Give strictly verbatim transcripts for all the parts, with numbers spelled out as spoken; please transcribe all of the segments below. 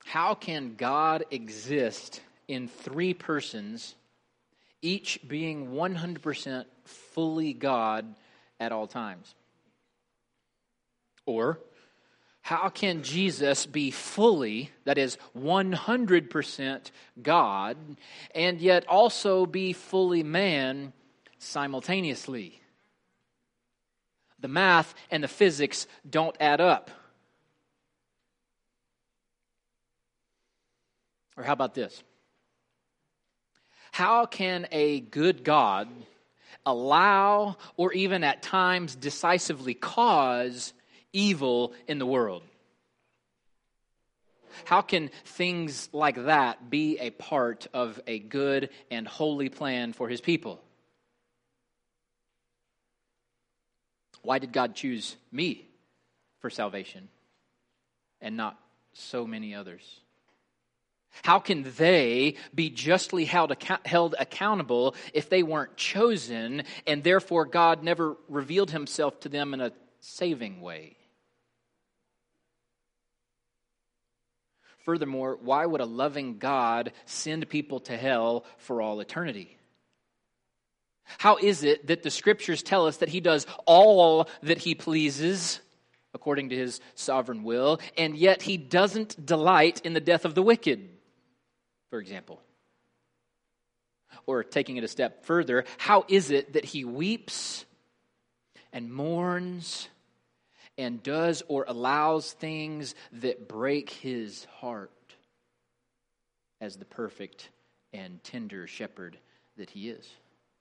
How can God exist in three persons, each being one hundred percent fully God at all times? Or, how can Jesus be fully, that is, one hundred percent God, and yet also be fully man simultaneously? The math and the physics don't add up. Or how about this? How can a good God allow, or even at times decisively cause, evil in the world? How can things like that be a part of a good and holy plan for His people? Why did God choose me for salvation and not so many others? How can they be justly held, account- held accountable if they weren't chosen, and therefore God never revealed Himself to them in a saving way? Furthermore, why would a loving God send people to hell for all eternity? How is it that the Scriptures tell us that He does all that He pleases according to His sovereign will, and yet He doesn't delight in the death of the wicked, for example? Or taking it a step further, how is it that He weeps and mourns and does or allows things that break His heart as the perfect and tender shepherd that He is?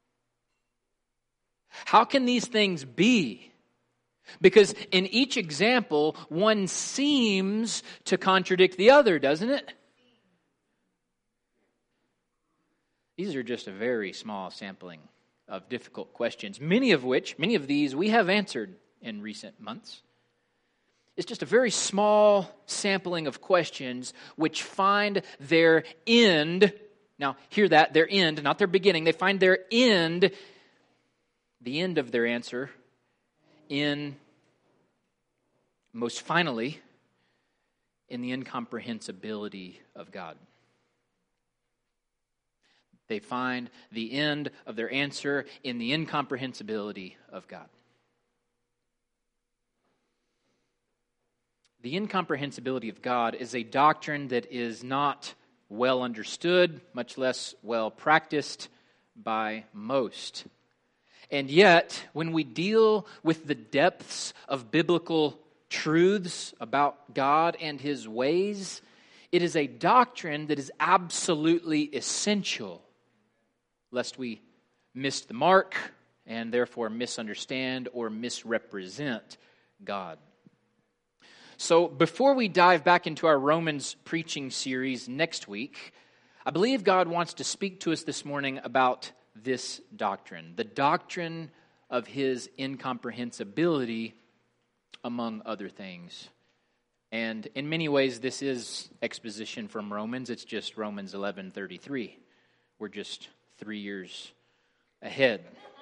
How can these things be? Because in each example, one seems to contradict the other, doesn't it? These are just a very small sampling of difficult questions, many of which, many of these we have answered in recent months. It's just a very small sampling of questions which find their end. Now, hear that, their end, not their beginning. They find their end, the end of their answer, in, most finally, in the incomprehensibility of God. They find the end of their answer in the incomprehensibility of God. The incomprehensibility of God is a doctrine that is not well understood, much less well practiced by most. And yet, when we deal with the depths of biblical truths about God and His ways, it is a doctrine that is absolutely essential, lest we miss the mark and therefore misunderstand or misrepresent God. So before we dive back into our Romans preaching series next week, I believe God wants to speak to us this morning about this doctrine, the doctrine of His incomprehensibility, among other things. And in many ways, this is exposition from Romans. It's just Romans eleven thirty-three. We're just three years ahead.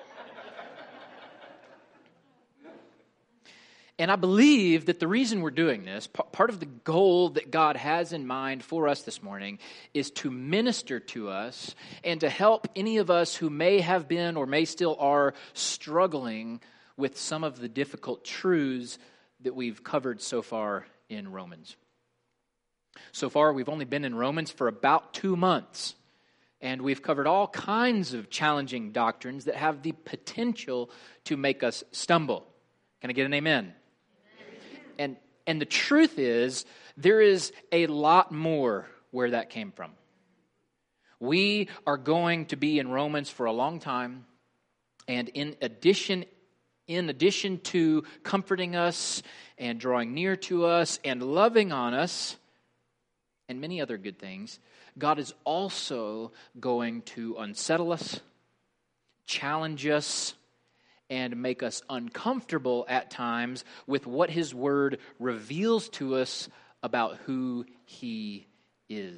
And I believe that the reason we're doing this, part of the goal that God has in mind for us this morning, is to minister to us and to help any of us who may have been or may still are struggling with some of the difficult truths that we've covered so far in Romans. So far, we've only been in Romans for about two months, and we've covered all kinds of challenging doctrines that have the potential to make us stumble. Can I get an amen? And and the truth is, there is a lot more where that came from. We are going to be in Romans for a long time, and in addition, in addition to comforting us and drawing near to us and loving on us, and many other good things, God is also going to unsettle us, challenge us, and make us uncomfortable at times with what His Word reveals to us about who He is.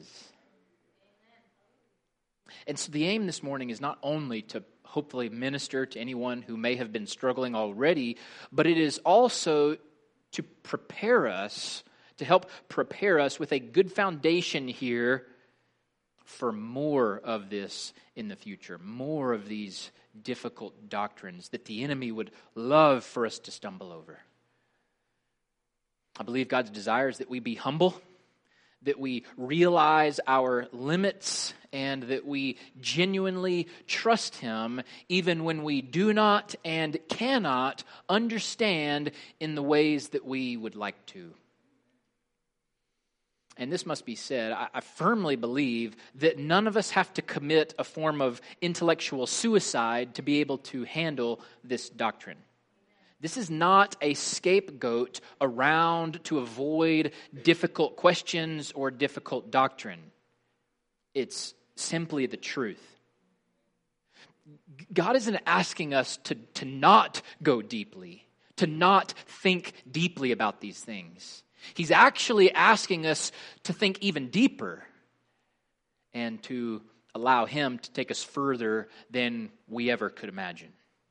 And so the aim this morning is not only to hopefully minister to anyone who may have been struggling already, but it is also to prepare us to help prepare us with a good foundation here for more of this in the future, more of these difficult doctrines that the enemy would love for us to stumble over. I believe God's desire is that we be humble, that we realize our limits, and that we genuinely trust Him even when we do not and cannot understand in the ways that we would like to. And this must be said, I, I firmly believe that none of us have to commit a form of intellectual suicide to be able to handle this doctrine. This is not a scapegoat around to avoid difficult questions or difficult doctrine. It's simply the truth. God isn't asking us to, to not go deeply, to not think deeply about these things. He's actually asking us to think even deeper and to allow Him to take us further than we ever could imagine.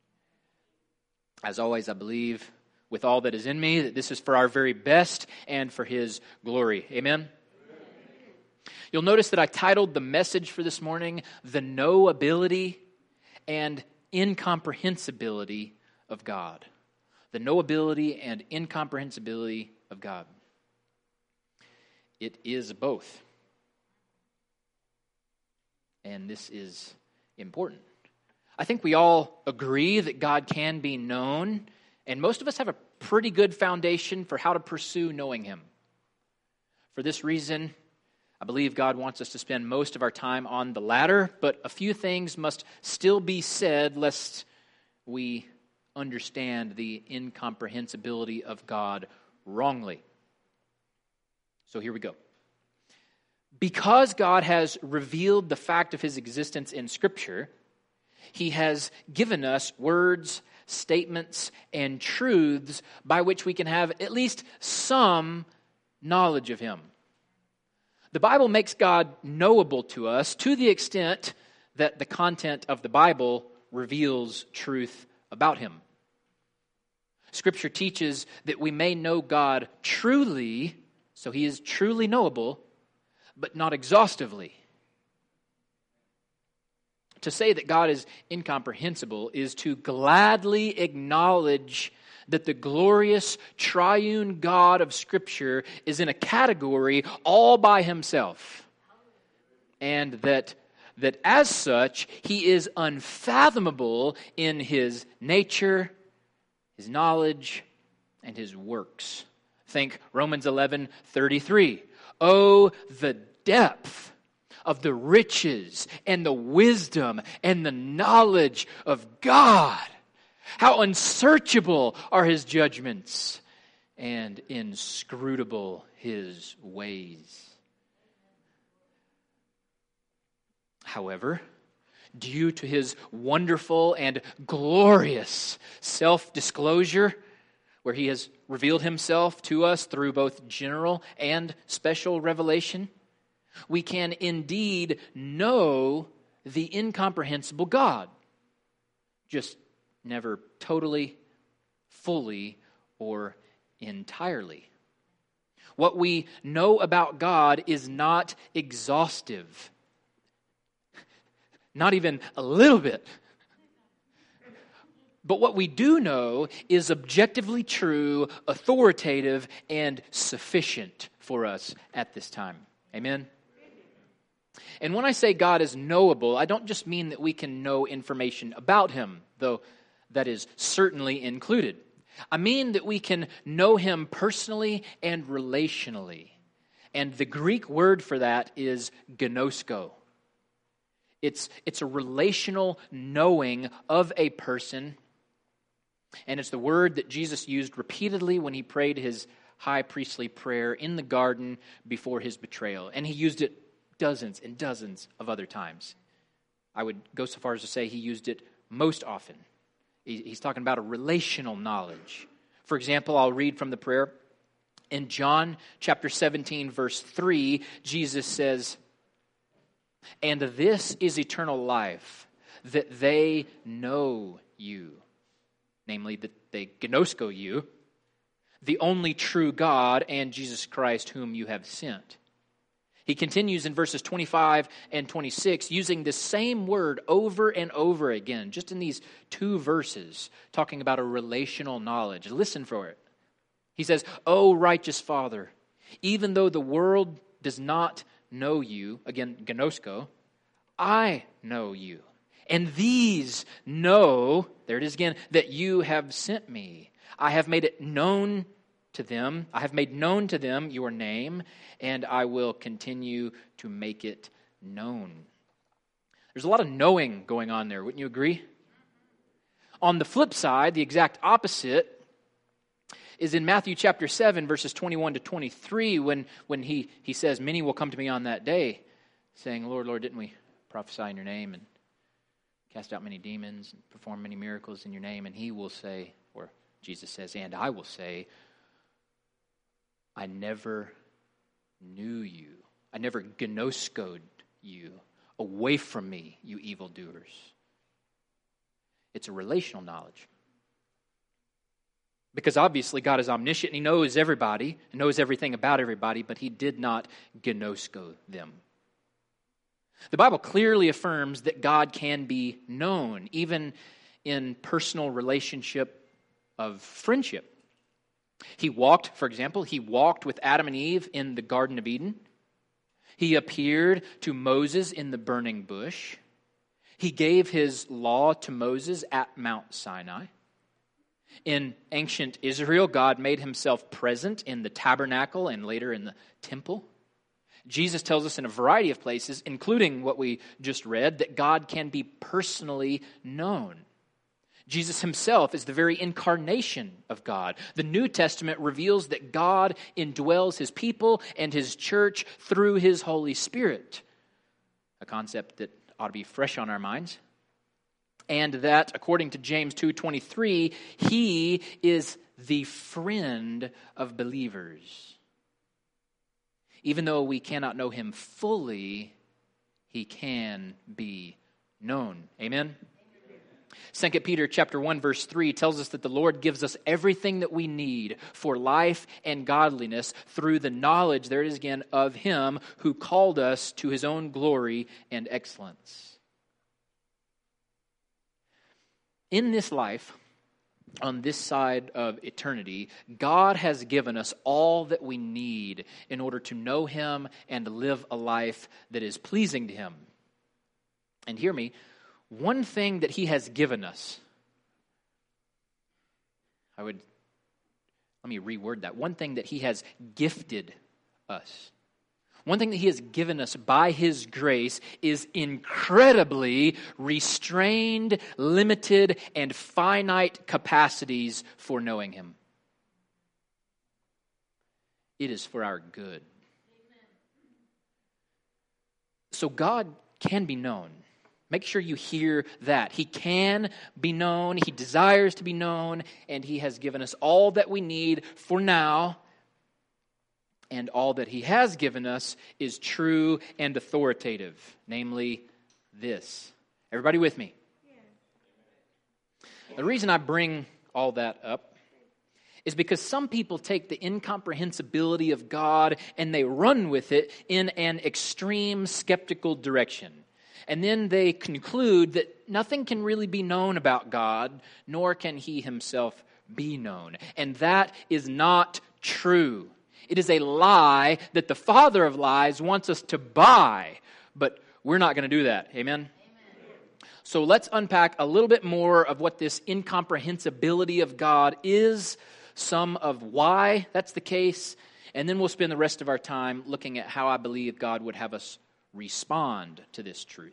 As always, I believe with all that is in me that this is for our very best and for His glory. Amen? Amen. You'll notice that I titled the message for this morning, The Knowability and Incomprehensibility of God. The knowability and incomprehensibility of God. It is both. And this is important. I think we all agree that God can be known, and most of us have a pretty good foundation for how to pursue knowing Him. For this reason, I believe God wants us to spend most of our time on the latter, but a few things must still be said lest we understand the incomprehensibility of God wrongly. So here we go. Because God has revealed the fact of His existence in Scripture, He has given us words, statements, and truths by which we can have at least some knowledge of Him. The Bible makes God knowable to us to the extent that the content of the Bible reveals truth about Him. Scripture teaches that we may know God truly, so He is truly knowable, but not exhaustively. To say that God is incomprehensible is to gladly acknowledge that the glorious triune God of Scripture is in a category all by Himself. And that, that as such, He is unfathomable in His nature, His knowledge, and His works. Think Romans eleven thirty-three. Oh, the depth of the riches and the wisdom and the knowledge of God. How unsearchable are His judgments and inscrutable His ways. However, due to His wonderful and glorious self-disclosure, where He has revealed Himself to us through both general and special revelation, we can indeed know the incomprehensible God, just never totally, fully, or entirely. What we know about God is not exhaustive, not even a little bit. But what we do know is objectively true, authoritative, and sufficient for us at this time. Amen? And when I say God is knowable, I don't just mean that we can know information about Him, though that is certainly included. I mean that we can know Him personally and relationally. And the Greek word for that is gnosko. It's, it's a relational knowing of a person. And it's the word that Jesus used repeatedly when He prayed His high priestly prayer in the garden before His betrayal. And He used it dozens and dozens of other times. I would go so far as to say He used it most often. He's talking about a relational knowledge. For example, I'll read from the prayer. In John chapter seventeen, verse three, Jesus says, "And this is eternal life, that they know you," namely that they gnosko you, the only true God, and Jesus Christ whom you have sent. He continues in verses twenty-five and twenty-six, using the same word over and over again, just in these two verses, talking about a relational knowledge. Listen for it. He says, "O righteous Father, even though the world does not know you," again, gnosko, "I know you. And these know," there it is again, "that you have sent me. I have made it known to them. I have made known to them your name, and I will continue to make it known." There's a lot of knowing going on there, wouldn't you agree? On the flip side, the exact opposite is in Matthew chapter seven, verses twenty-one to twenty-three, when, when he, he says, "Many will come to me on that day, saying, Lord, Lord, didn't we prophesy in your name and cast out many demons and perform many miracles in your name?" And he will say, or Jesus says, "And I will say, I never knew you. I never gnoskoed you. Away from me, you evildoers." It's a relational knowledge. Because obviously God is omniscient and He knows everybody, and knows everything about everybody, but He did not gnosko them. The Bible clearly affirms that God can be known, even in personal relationship of friendship. He walked, for example, He walked with Adam and Eve in the Garden of Eden. He appeared to Moses in the burning bush. He gave His law to Moses at Mount Sinai. In ancient Israel, God made Himself present in the tabernacle and later in the temple. Jesus tells us in a variety of places, including what we just read, that God can be personally known. Jesus Himself is the very incarnation of God. The New Testament reveals that God indwells His people and His church through His Holy Spirit, a concept that ought to be fresh on our minds. And that, according to James two twenty-three, He is the friend of believers. Even though we cannot know Him fully, He can be known. Amen? Second Peter chapter one, verse three tells us that the Lord gives us everything that we need for life and godliness through the knowledge, there it is again, of Him who called us to His own glory and excellence. In this life, on this side of eternity, God has given us all that we need in order to know Him and to live a life that is pleasing to Him. And hear me, one thing that He has given us, I would, let me reword that. One thing that He has gifted us, one thing that He has given us by His grace is incredibly restrained, limited, and finite capacities for knowing Him. It is for our good. So God can be known. Make sure you hear that. He can be known, He desires to be known, and He has given us all that we need for now. And all that He has given us is true and authoritative, namely this. Everybody with me? Yeah. The reason I bring all that up is because some people take the incomprehensibility of God and they run with it in an extreme skeptical direction. And then they conclude that nothing can really be known about God, nor can He Himself be known. And that is not true. It is a lie that the father of lies wants us to buy, but we're not going to do that. Amen? Amen? So let's unpack a little bit more of what this incomprehensibility of God is, some of why that's the case, and then we'll spend the rest of our time looking at how I believe God would have us respond to this truth.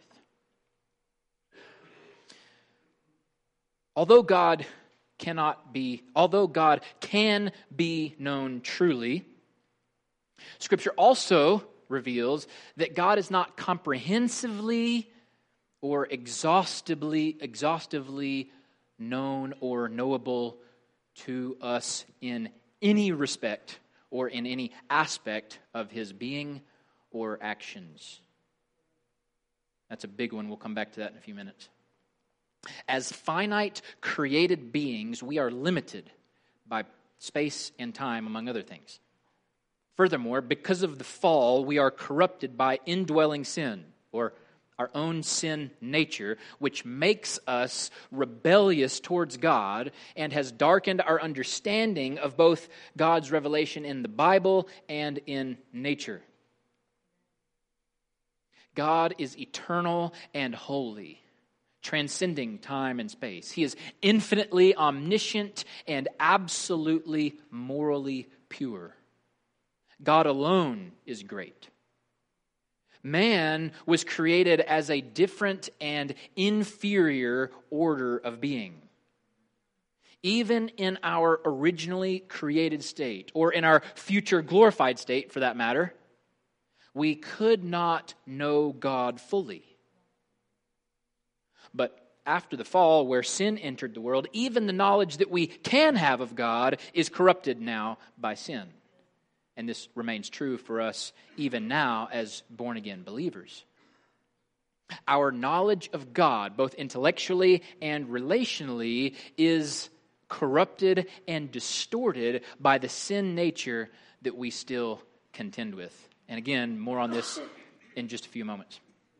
Although God cannot be, although God can be known truly, Scripture also reveals that God is not comprehensively or exhaustively, exhaustively known or knowable to us in any respect or in any aspect of His being or actions. That's a big one. We'll come back to that in a few minutes. As finite created beings, we are limited by space and time, among other things. Furthermore, because of the fall, we are corrupted by indwelling sin, or our own sin nature, which makes us rebellious towards God and has darkened our understanding of both God's revelation in the Bible and in nature. God is eternal and holy, transcending time and space. He is infinitely omniscient and absolutely morally pure. God alone is great. Man was created as a different and inferior order of being. Even in our originally created state, or in our future glorified state for that matter, we could not know God fully. But after the fall, where sin entered the world, even the knowledge that we can have of God is corrupted now by sin. And this remains true for us even now as born-again believers. Our knowledge of God, both intellectually and relationally, is corrupted and distorted by the sin nature that we still contend with. And again, more on this in just a few moments.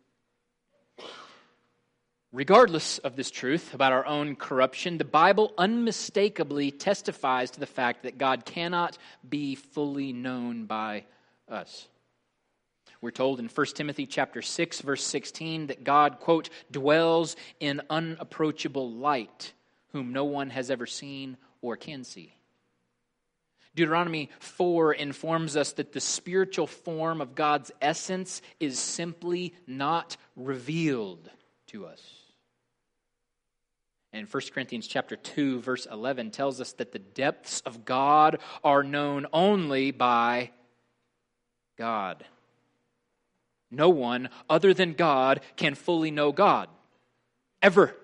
Regardless of this truth about our own corruption, the Bible unmistakably testifies to the fact that God cannot be fully known by us. We're told in First Timothy chapter six, verse sixteen, that God, quote, dwells in unapproachable light, whom no one has ever seen or can see. Deuteronomy four informs us that the spiritual form of God's essence is simply not revealed to us. And First Corinthians chapter two, verse eleven tells us that the depths of God are known only by God. No one other than God can fully know God. Ever.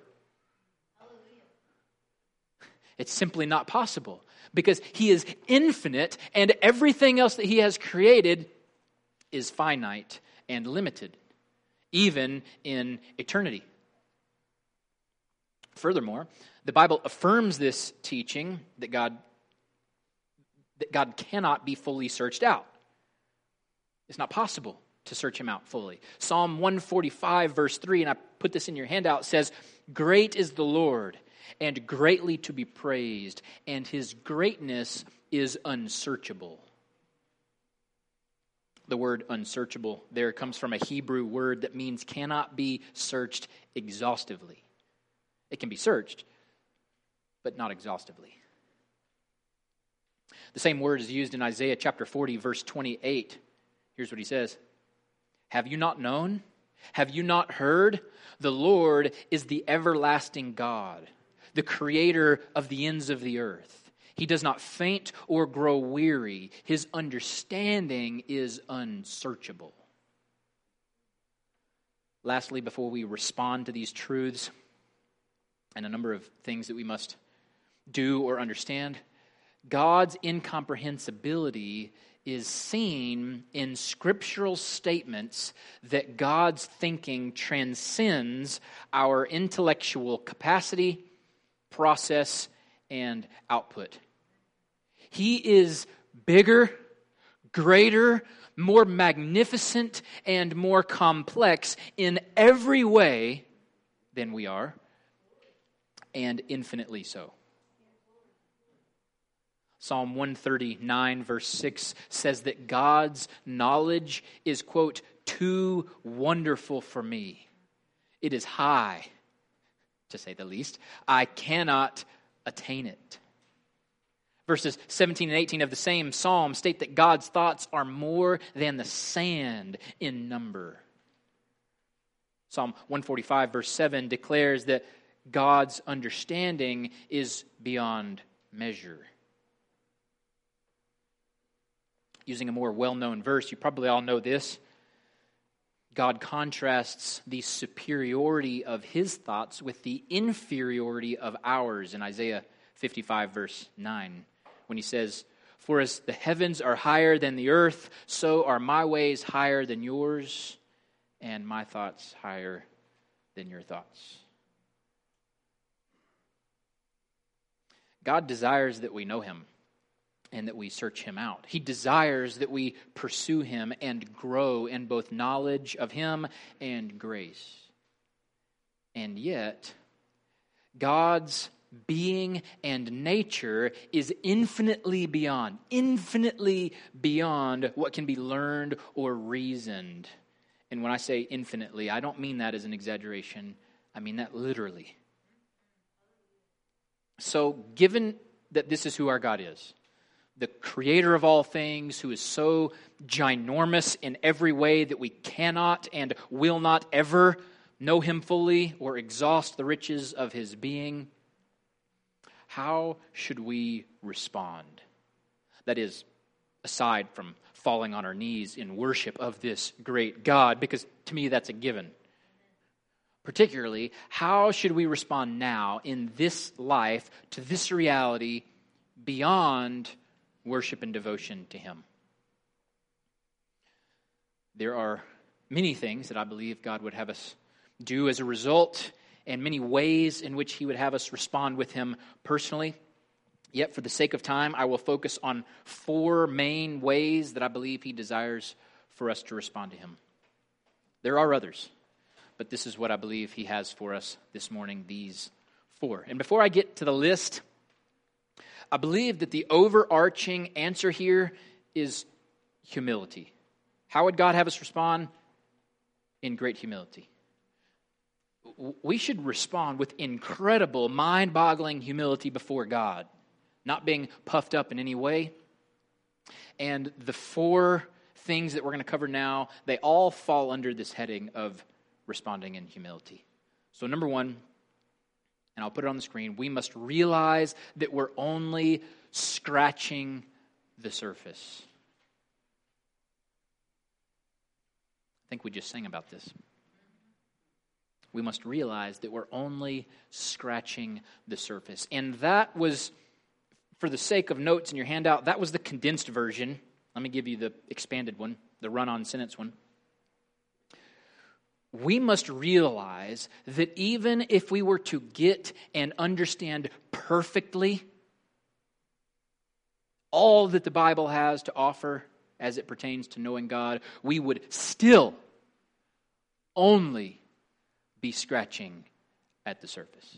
It's simply not possible because He is infinite and everything else that He has created is finite and limited, even in eternity. Furthermore, the Bible affirms this teaching that God, that God cannot be fully searched out. It's not possible to search Him out fully. Psalm one forty-five, verse three, and I put this in your handout, says, "Great is the Lord, and greatly to be praised, and His greatness is unsearchable." The word unsearchable there comes from a Hebrew word that means cannot be searched exhaustively. It can be searched, but not exhaustively. The same word is used in Isaiah chapter forty, verse twenty-eight. Here's what he says. "Have you not known? Have you not heard? The Lord is the everlasting God, the creator of the ends of the earth. He does not faint or grow weary. His understanding is unsearchable." Lastly, before we respond to these truths, and a number of things that we must do or understand, God's incomprehensibility is seen in scriptural statements that God's thinking transcends our intellectual capacity, process, and output. He is bigger, greater, more magnificent, and more complex in every way than we are, and infinitely so. Psalm one thirty-nine, verse six says that God's knowledge is, quote, too wonderful for me. It is high, to say the least. I cannot attain it. Verses seventeen and eighteen of the same psalm state that God's thoughts are more than the sand in number. Psalm one forty-five, verse seven declares that God's understanding is beyond measure. Using a more well-known verse, you probably all know this. God contrasts the superiority of His thoughts with the inferiority of ours in Isaiah fifty-five, verse nine, when He says, "For as the heavens are higher than the earth, so are my ways higher than yours, and my thoughts higher than your thoughts." God desires that we know Him. and that we search him out. He desires that we pursue him and grow in both knowledge of him and grace. And yet, God's being and nature is infinitely beyond, infinitely beyond what can be learned or reasoned. And when I say infinitely, I don't mean that as an exaggeration. I mean that literally. So, given that this is who our God is, the creator of all things, who is so ginormous in every way that we cannot and will not ever know him fully or exhaust the riches of his being, how should we respond? That is, aside from falling on our knees in worship of this great God, because to me that's a given. Particularly, how should we respond now in this life to this reality beyond worship and devotion to him? There are many things that I believe God would have us do as a result, and many ways in which he would have us respond with him personally. Yet, for the sake of time, I will focus on four main ways that I believe he desires for us to respond to him. There are others, but this is what I believe he has for us this morning, these four. And before I get to the list, I believe that the overarching answer here is humility. How would God have us respond? In great humility. We should respond with incredible, mind-boggling humility before God, not being puffed up in any way. And the four things that we're going to cover now, they all fall under this heading of responding in humility. So number one, and I'll put it on the screen, we must realize that we're only scratching the surface. I think we just sang about this. We must realize that we're only scratching the surface. And that was, for the sake of notes in your handout, that was the condensed version. Let me give you the expanded one, the run-on sentence one. We must realize that even if we were to get and understand perfectly all that the Bible has to offer as it pertains to knowing God, we would still only be scratching at the surface.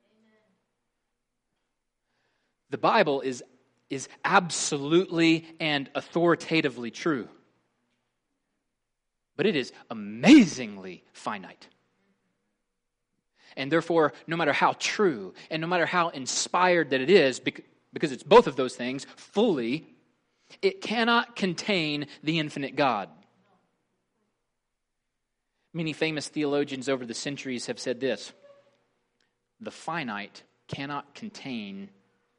The Bible is, is absolutely and authoritatively true. But it is amazingly finite. And therefore, no matter how true and no matter how inspired that it is, because it's both of those things fully, it cannot contain the infinite God. Many famous theologians over the centuries have said this: the finite cannot contain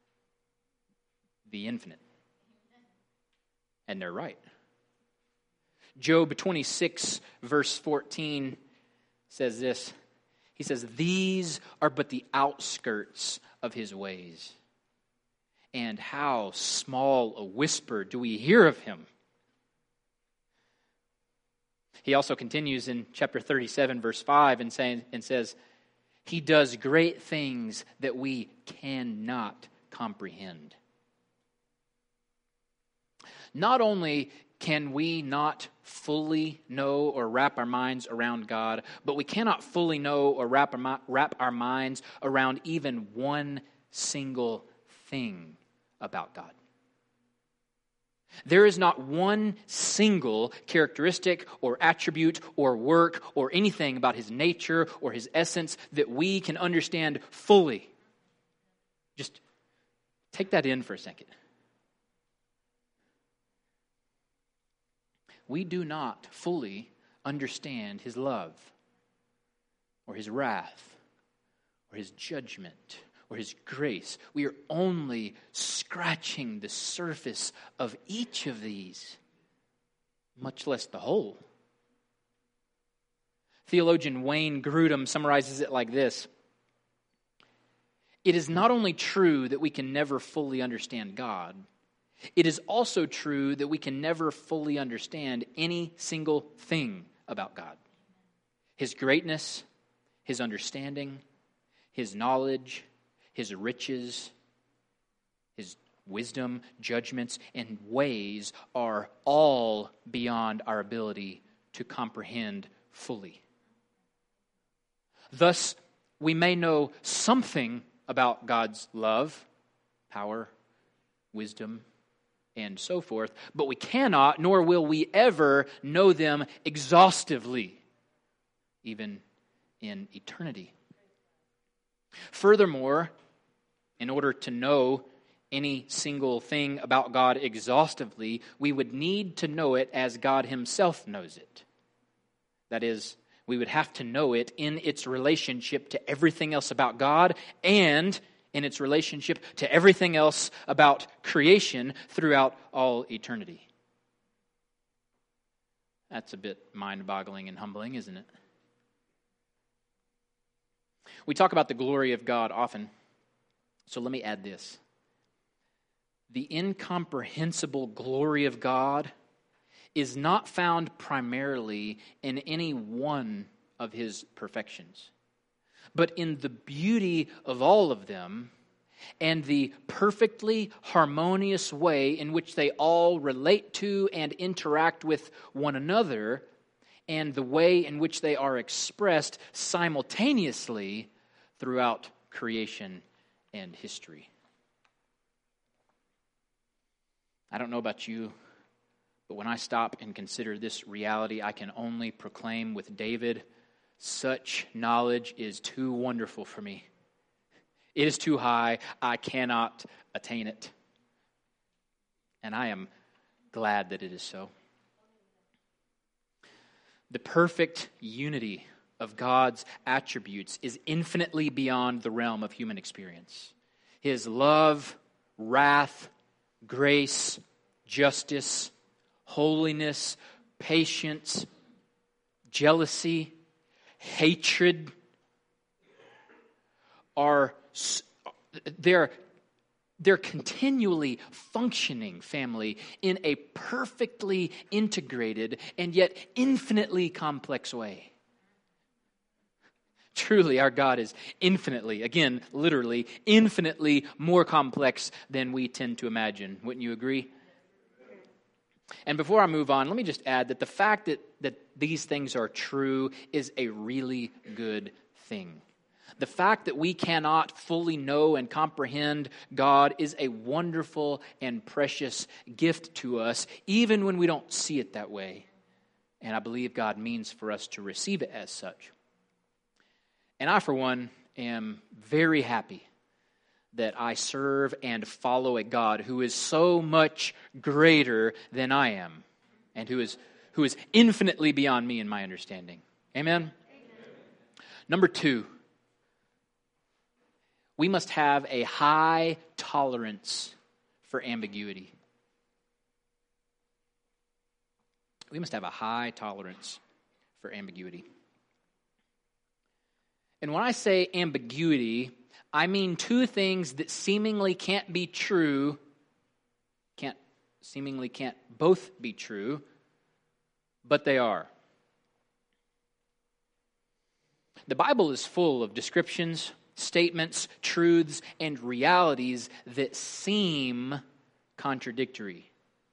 the infinite. And they're right. Job twenty-six, verse fourteen says this. He says, "These are but the outskirts of his ways. And how small a whisper do we hear of him?" He also continues in chapter thirty-seven, verse five, and, saying, and says, "He does great things that we cannot comprehend." Not only can we not fully know or wrap our minds around God, but we cannot fully know or wrap our, wrap our minds around even one single thing about God. There is not one single characteristic or attribute or work or anything about his nature or his essence that we can understand fully. Just take that in for a second. We do not fully understand his love or his wrath or his judgment or his grace. We are only scratching the surface of each of these, much less the whole. Theologian Wayne Grudem summarizes it like this: it is not only true that we can never fully understand God, it is also true that we can never fully understand any single thing about God. His greatness, his understanding, his knowledge, his riches, his wisdom, judgments, and ways are all beyond our ability to comprehend fully. Thus, we may know something about God's love, power, wisdom, and so forth, but we cannot, nor will we ever know them exhaustively, even in eternity. Furthermore, in order to know any single thing about God exhaustively, we would need to know it as God Himself knows it. That is, we would have to know it in its relationship to everything else about God and in its relationship to everything else about creation throughout all eternity. That's a bit mind-boggling and humbling, isn't it? We talk about the glory of God often, so let me add this. The incomprehensible glory of God is not found primarily in any one of His perfections, but in the beauty of all of them and the perfectly harmonious way in which they all relate to and interact with one another, and the way in which they are expressed simultaneously throughout creation and history. I don't know about you, but when I stop and consider this reality, I can only proclaim with David, such knowledge is too wonderful for me. It is too high. I cannot attain it. And I am glad that it is so. The perfect unity of God's attributes is infinitely beyond the realm of human experience. His love, wrath, grace, justice, holiness, patience, jealousy, hatred are they're they're continually functioning, family, in a perfectly integrated and yet infinitely complex way. Truly, our God is infinitely, again, literally, infinitely more complex than we tend to imagine. Wouldn't you agree? And before I move on, let me just add that the fact that, that these things are true is a really good thing. The fact that we cannot fully know and comprehend God is a wonderful and precious gift to us, even when we don't see it that way. And I believe God means for us to receive it as such. And I, for one, am very happy that I serve and follow a God who is so much greater than I am, and who is who is infinitely beyond me in my understanding. Amen? Amen. Number two, we must have a high tolerance for ambiguity. We must have a high tolerance for ambiguity. And when I say ambiguity, I mean two things that seemingly can't be true, can't seemingly can't both be true, but they are. The Bible is full of descriptions, statements, truths, and realities that seem contradictory.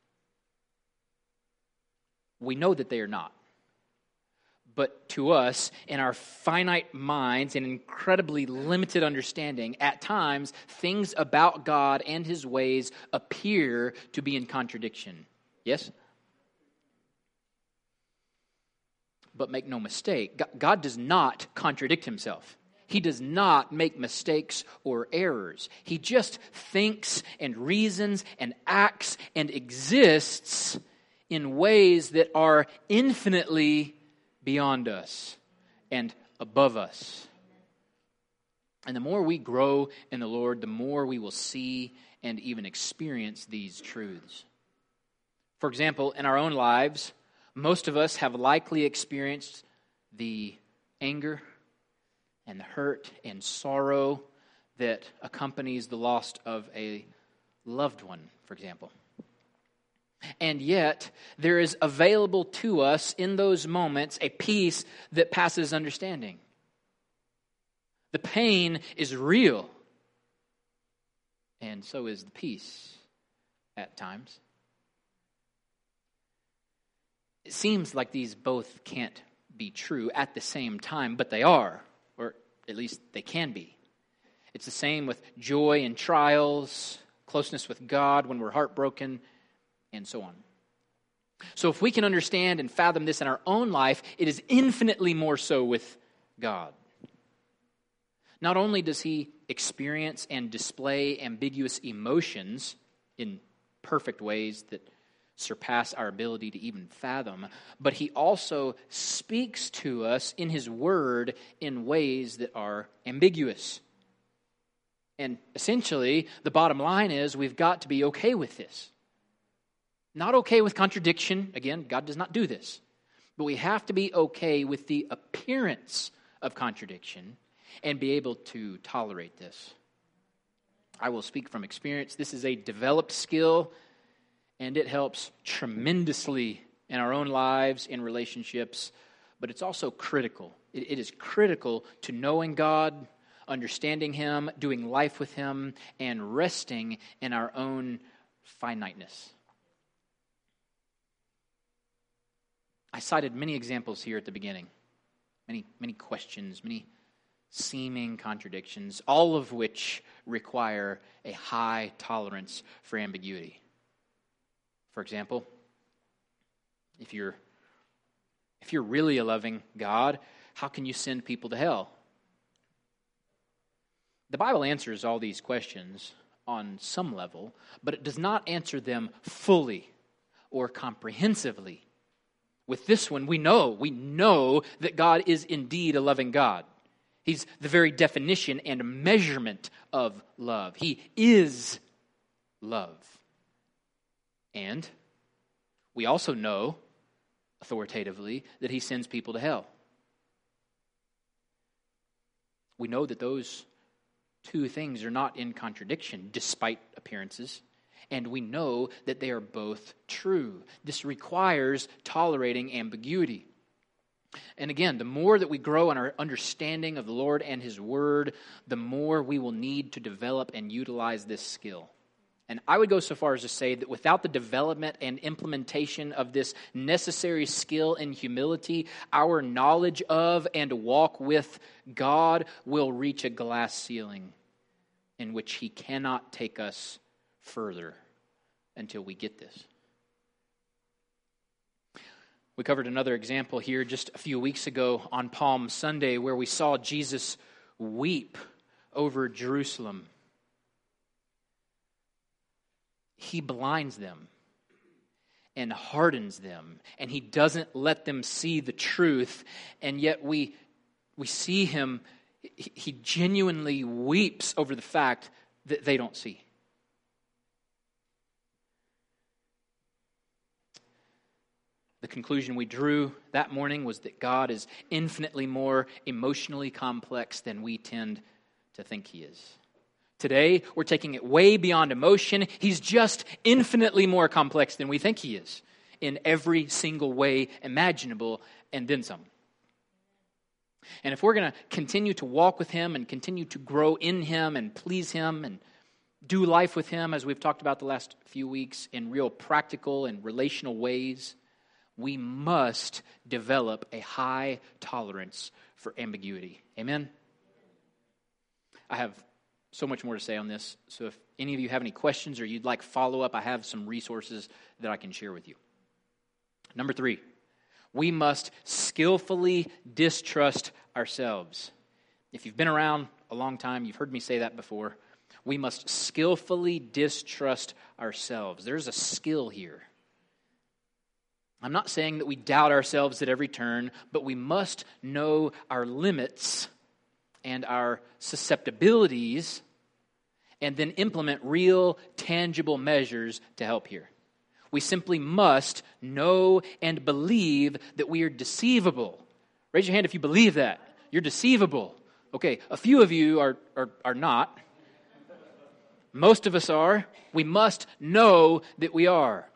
We know that they are not. But to us, in our finite minds and incredibly limited understanding, at times, things about God and His ways appear to be in contradiction. Yes? But make no mistake, God does not contradict Himself. He does not make mistakes or errors. He just thinks and reasons and acts and exists in ways that are infinitely beyond us and above us. And the more we grow in the Lord, the more we will see and even experience these truths. For example, in our own lives, most of us have likely experienced the anger and the hurt and sorrow that accompanies the loss of a loved one, for example. And yet, there is available to us in those moments a peace that passes understanding. The pain is real, and so is the peace. at times. It seems like these both can't be true at the same time, but they are, or at least they can be. It's the same with joy in trials, closeness with God when we're heartbroken, and so on. So if we can understand and fathom this in our own life, it is infinitely more so with God. Not only does he experience and display ambiguous emotions in perfect ways that surpass our ability to even fathom, but he also speaks to us in his word in ways that are ambiguous. And essentially, the bottom line is we've got to be okay with this. Not okay with contradiction. Again, God does not do this. But we have to be okay with the appearance of contradiction and be able to tolerate this. I will speak from experience. This is a developed skill, and it helps tremendously in our own lives, in relationships, but it's also critical. It, it is critical to knowing God, understanding him, doing life with him, and resting in our own finiteness. I cited many examples here at the beginning, many, many questions, many seeming contradictions, all of which require a high tolerance for ambiguity. For example, if you're if you're really a loving God, how can you send people to hell? The Bible answers all these questions on some level, but it does not answer them fully or comprehensively. With this one, we know, we know that God is indeed a loving God. He's the very definition and measurement of love. He is love. And we also know, authoritatively, that he sends people to hell. We know that those two things are not in contradiction, despite appearances. And we know that they are both true. This requires tolerating ambiguity. And again, the more that we grow in our understanding of the Lord and his word, the more we will need to develop and utilize this skill. And I would go so far as to say that without the development and implementation of this necessary skill in humility, our knowledge of and walk with God will reach a glass ceiling in which he cannot take us further until we get this. We covered another example here just a few weeks ago on Palm Sunday where we saw Jesus weep over Jerusalem. He blinds them and hardens them, and he doesn't let them see the truth, and yet we we see him, he genuinely weeps over the fact that they don't see. The conclusion we drew that morning was that God is infinitely more emotionally complex than we tend to think he is. Today, we're taking it way beyond emotion. He's just infinitely more complex than we think he is in every single way imaginable, and then some. And if we're going to continue to walk with him and continue to grow in him and please him and do life with him, as we've talked about the last few weeks, in real practical and relational ways, we must develop a high tolerance for ambiguity. Amen? I have so much more to say on this, so if any of you have any questions or you'd like follow-up, I have some resources that I can share with you. Number three, we must skillfully distrust ourselves. If you've been around a long time, you've heard me say that before. We must skillfully distrust ourselves. There's a skill here. I'm not saying that we doubt ourselves at every turn, but we must know our limits and our susceptibilities and then implement real, tangible measures to help here. We simply must know and believe that we are deceivable. Raise your hand if you believe that. You're deceivable. Okay, a few of you are, are, are not. Most of us are. We must know that we are.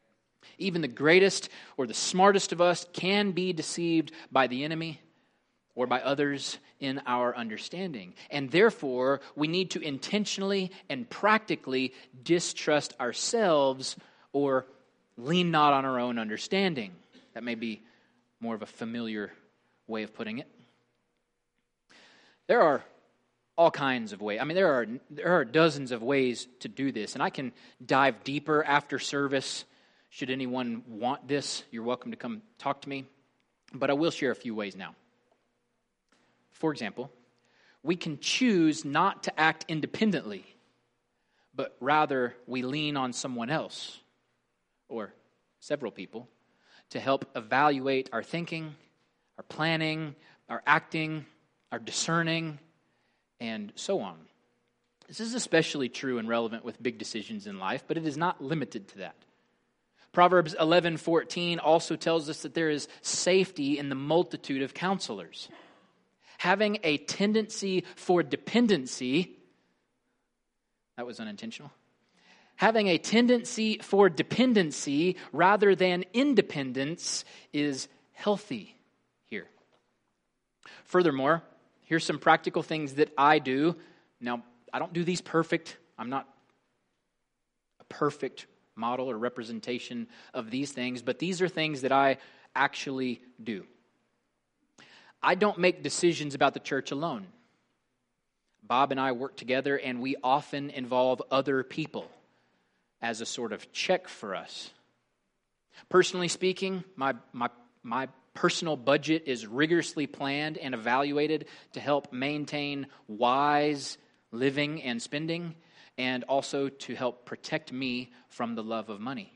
Even the greatest or the smartest of us can be deceived by the enemy or by others in our understanding. And therefore, we need to intentionally and practically distrust ourselves or lean not on our own understanding. That may be more of a familiar way of putting it. There are all kinds of ways. I mean, there are there are dozens of ways to do this, and I can dive deeper after service. Should anyone want this, you're welcome to come talk to me. But I will share a few ways now. For example, we can choose not to act independently, but rather we lean on someone else or several people to help evaluate our thinking, our planning, our acting, our discerning, and so on. This is especially true and relevant with big decisions in life, but it is not limited to that. Proverbs eleven fourteen also tells us that there is safety in the multitude of counselors. Having a tendency for dependency, that was unintentional. Having a tendency for dependency rather than independence is healthy here. Furthermore, here's some practical things that I do. Now, I don't do these perfect. I'm not a perfect model or representation of these things, but these are things that I actually do. I don't make decisions about the church alone. Bob and I work together, and we often involve other people as a sort of check for us. Personally speaking, my my my personal budget is rigorously planned and evaluated to help maintain wise living and spending, and also to help protect me from the love of money.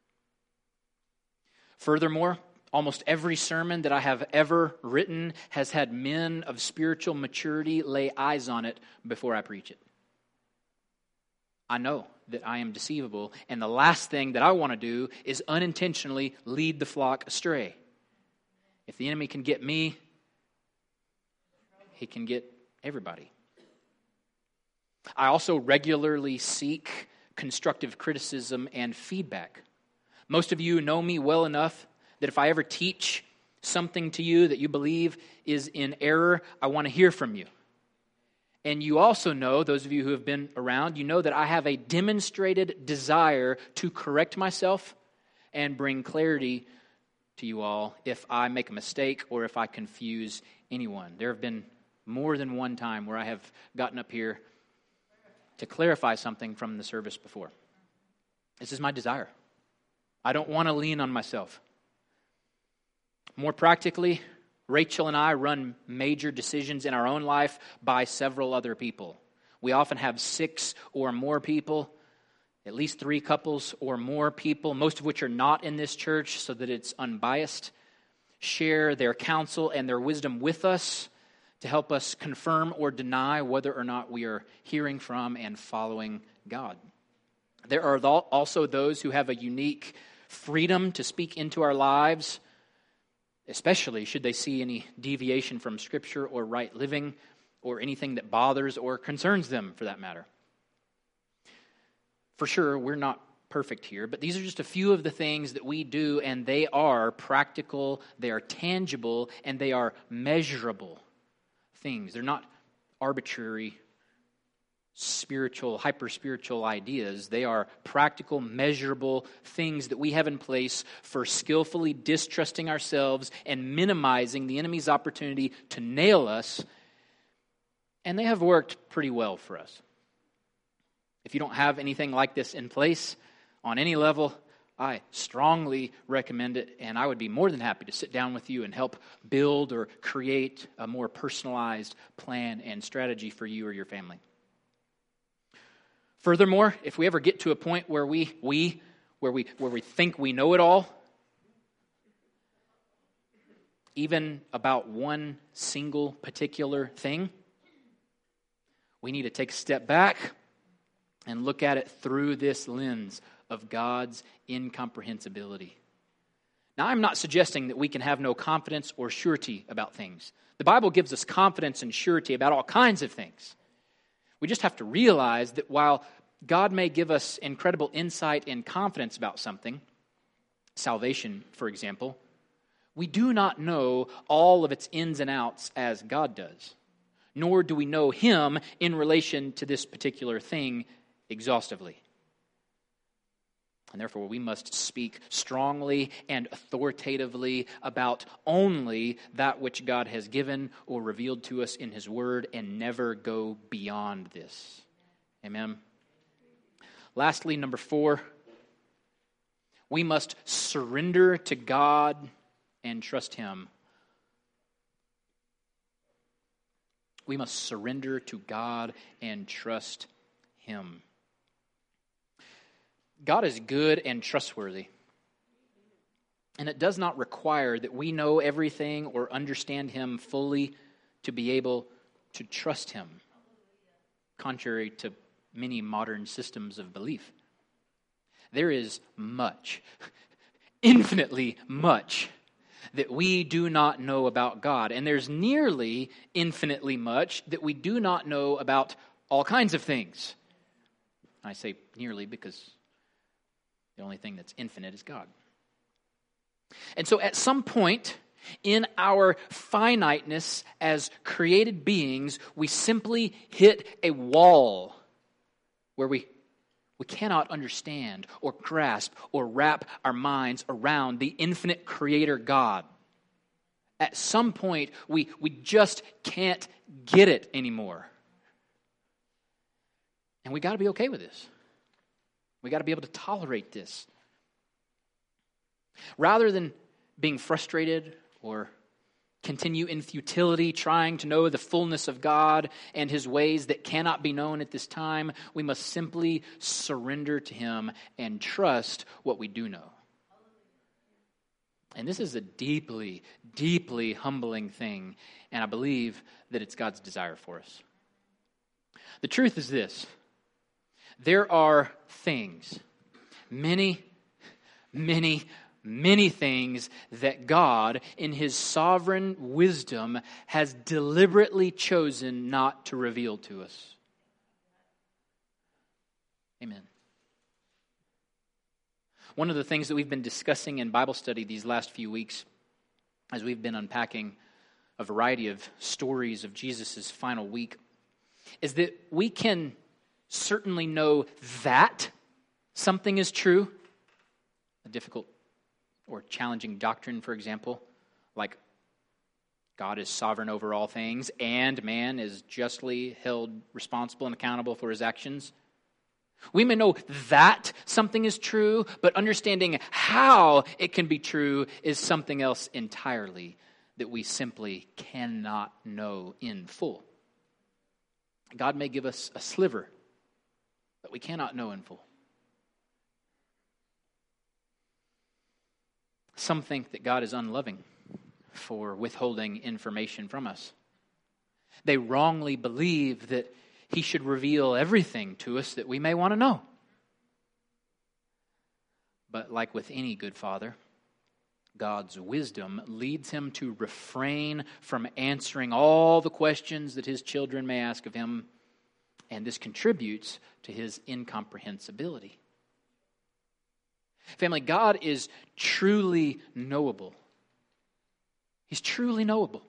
Furthermore, almost every sermon that I have ever written has had men of spiritual maturity lay eyes on it before I preach it. I know that I am deceivable, and the last thing that I want to do is unintentionally lead the flock astray. If the enemy can get me, he can get everybody. I also regularly seek constructive criticism and feedback. Most of you know me well enough that if I ever teach something to you that you believe is in error, I want to hear from you. And you also know, those of you who have been around, you know that I have a demonstrated desire to correct myself and bring clarity to you all if I make a mistake or if I confuse anyone. There have been more than one time where I have gotten up here to clarify something from the service before. This is my desire. I don't want to lean on myself. More practically, Rachel and I run major decisions in our own life by several other people. We often have six or more people, at least three couples or more people, most of which are not in this church so that it's unbiased, share their counsel and their wisdom with us to help us confirm or deny whether or not we are hearing from and following God. There are also those who have a unique freedom to speak into our lives, especially should they see any deviation from Scripture or right living or anything that bothers or concerns them for that matter. For sure, we're not perfect here, but these are just a few of the things that we do, and they are practical, they are tangible, and they are measurable things. They're not arbitrary, spiritual, hyper-spiritual ideas. They are practical, measurable things that we have in place for skillfully distrusting ourselves and minimizing the enemy's opportunity to nail us, and they have worked pretty well for us. If you don't have anything like this in place on any level, I strongly recommend it, and I would be more than happy to sit down with you and help build or create a more personalized plan and strategy for you or your family. Furthermore, if we ever get to a point where we we where we where we think we know it all, even about one single particular thing, we need to take a step back and look at it through this lens of God's incomprehensibility. Now, I'm not suggesting that we can have no confidence or surety about things. The Bible gives us confidence and surety about all kinds of things. We just have to realize that while God may give us incredible insight and confidence about something, salvation, for example, We do not know all of its ins and outs as God does, nor do we know Him in relation to this particular thing exhaustively. And therefore, we must speak strongly and authoritatively about only that which God has given or revealed to us in His Word and never go beyond this. Amen. Lastly, number four, we must surrender to God and trust Him. We must surrender to God and trust Him. God is good and trustworthy. And it does not require that we know everything or understand Him fully to be able to trust Him, contrary to many modern systems of belief. There is much, infinitely much, that we do not know about God. And there's nearly infinitely much that we do not know about all kinds of things. I say nearly because the only thing that's infinite is God. And so at some point in our finiteness as created beings, we simply hit a wall where we, we cannot understand or grasp or wrap our minds around the infinite creator God. At some point, we, we just can't get it anymore. And we got to be okay with this. We got to be able to tolerate this. Rather than being frustrated or continue in futility, trying to know the fullness of God and His ways that cannot be known at this time, we must simply surrender to Him and trust what we do know. And this is a deeply, deeply humbling thing, and I believe that it's God's desire for us. The truth is this. There are things, many, many, many things that God, in His sovereign wisdom, has deliberately chosen not to reveal to us. Amen. One of the things that we've been discussing in Bible study these last few weeks, as we've been unpacking a variety of stories of Jesus' final week, is that we can certainly know that something is true. A difficult or challenging doctrine, for example, like God is sovereign over all things and man is justly held responsible and accountable for his actions. We may know that something is true, but understanding how it can be true is something else entirely that we simply cannot know in full. God may give us a sliver that we cannot know in full. Some think that God is unloving for withholding information from us. They wrongly believe that He should reveal everything to us that we may want to know. But like with any good father, God's wisdom leads Him to refrain from answering all the questions that His children may ask of Him, and this contributes to His incomprehensibility. Family, God is truly knowable. He's truly knowable.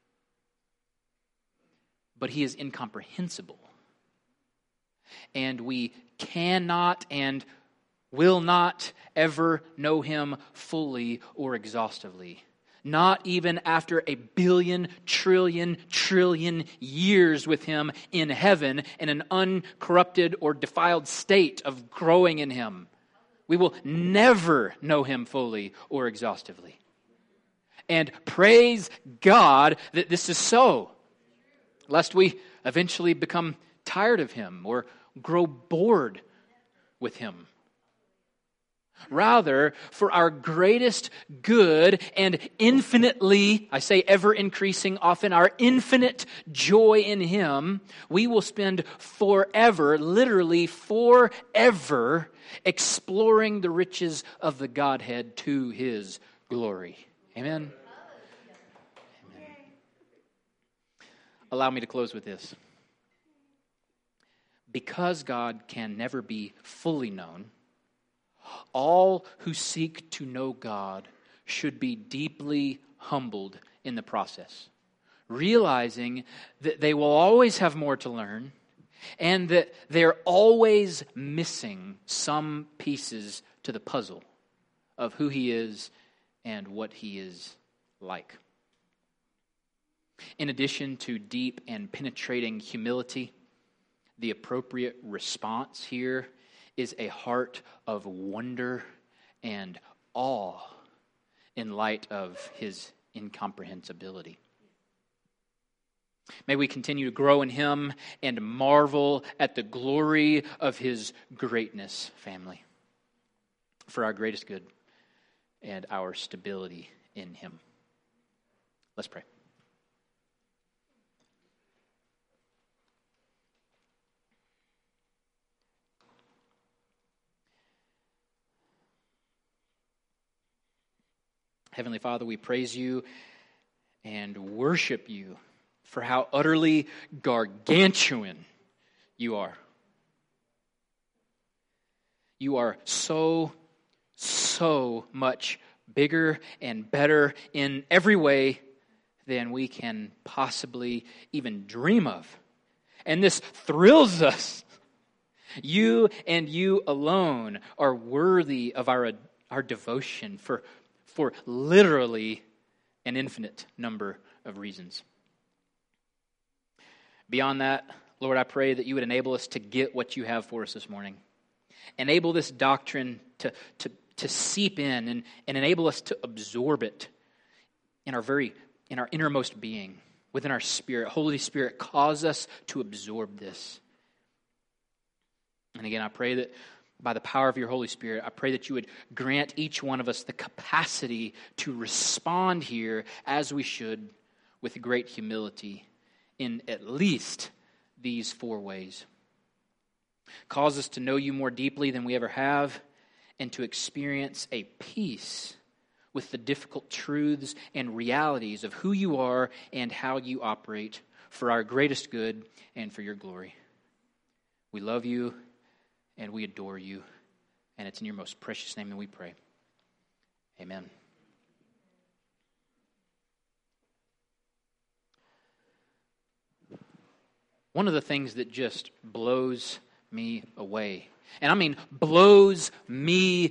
But He is incomprehensible. And we cannot and will not ever know Him fully or exhaustively. Not even after a billion, trillion, trillion years with Him in heaven in an uncorrupted or defiled state of growing in Him. We will never know Him fully or exhaustively. And praise God that this is so, lest we eventually become tired of Him or grow bored with Him. Rather, for our greatest good and infinitely, I say ever increasing, often our infinite joy in Him, we will spend forever, literally forever, exploring the riches of the Godhead to His glory. Amen? Amen. Allow me to close with this. Because God can never be fully known, all who seek to know God should be deeply humbled in the process, realizing that they will always have more to learn and that they're always missing some pieces to the puzzle of who he is and what he is like. In addition to deep and penetrating humility, the appropriate response here is a heart of wonder and awe in light of his incomprehensibility. May we continue to grow in him and marvel at the glory of his greatness, family, for our greatest good and our stability in him. Let's pray. Heavenly Father, we praise you and worship you for how utterly gargantuan you are. You are so, so much bigger and better in every way than we can possibly even dream of. And this thrills us. You and you alone are worthy of our, our devotion for for literally an infinite number of reasons. Beyond that, Lord, I pray that you would enable us to get what you have for us this morning. Enable this doctrine to, to, to seep in and, and enable us to absorb it in our very in our innermost being, within our spirit. Holy Spirit, cause us to absorb this. And again, I pray that by the power of your Holy Spirit, I pray that you would grant each one of us the capacity to respond here as we should with great humility in at least these four ways. Cause us to know you more deeply than we ever have and to experience a peace with the difficult truths and realities of who you are and how you operate for our greatest good and for your glory. We love you. And we adore you. And it's in your most precious name that we pray. Amen. One of the things that just blows me away, and I mean blows me